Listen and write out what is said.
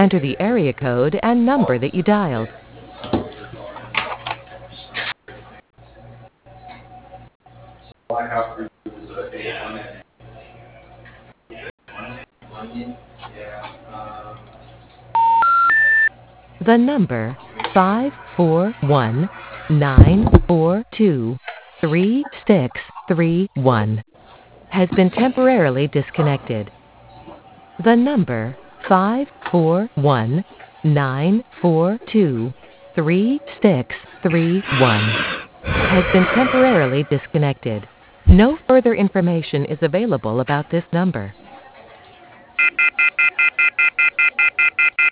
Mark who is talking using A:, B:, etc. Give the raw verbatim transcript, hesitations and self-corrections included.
A: enter the area code and number that you dialed.
B: I have to use
A: The number five four one nine four two three six three one has been temporarily disconnected. The number five four one nine four two three six three one has been temporarily disconnected. No further information is available about this number.